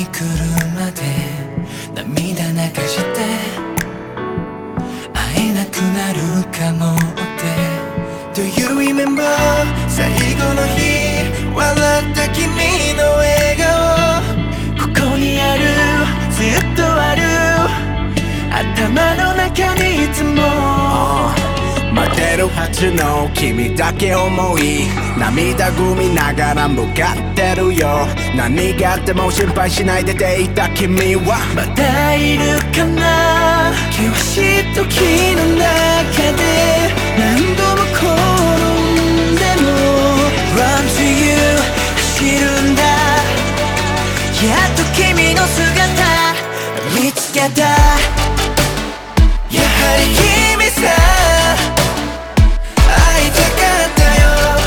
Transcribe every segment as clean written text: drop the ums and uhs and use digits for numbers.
に来るまで涙流して会えなくなるかもって Do you remember 最後の日笑った君の笑顔ここにあるずっとある頭の中にいつも待ってるはずの君だけ思い涙ぐみながら向かってるよ何があっても心配しないでていた君はまだいるかな険しい時の中で何度も転んでも Run to you 走るんだやっと君の姿見つけたやはり君さ会いたかったよ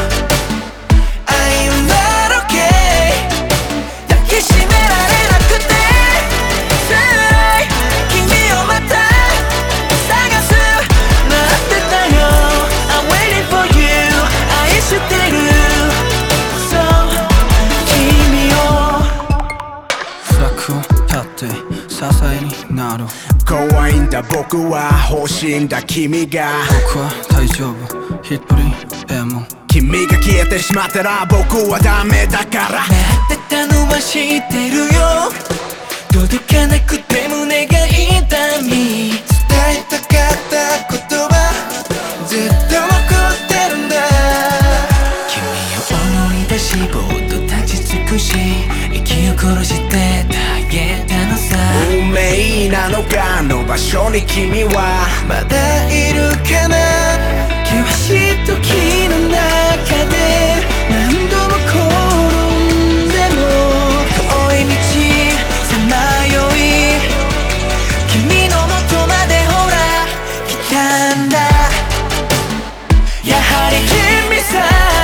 I'm not okay 抱きしめられなくて辛い君をまた探す待ってたよ I'm waiting for you 愛してるそう君を辛くたって支えになる怖いんだ僕は欲しいんだ君が僕は大丈夫一人でも君が消えてしまったら僕はダメだから待ってたのは知ってるよ届かなくて胸が痛み伝えたかった言葉ずっと残ってるんだ君を思い出しぼーっと立ち尽くし息を殺して耐えたのさ運命なのかあの場所に君はまだいるかな険しい時の中で何度も転んでも遠い道さまよい君の元までほら来たんだやはり君さ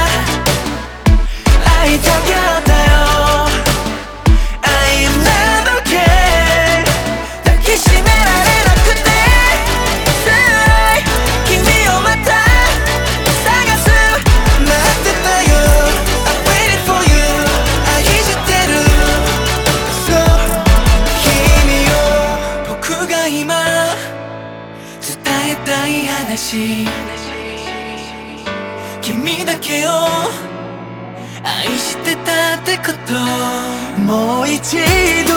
会いたかったよ I'm not okay 抱きしめられなくて辛い君をまた探す待ってたよ I'm waiting for you 愛してるそう君を僕が今伝えたい話君だけを愛してたってこともう一度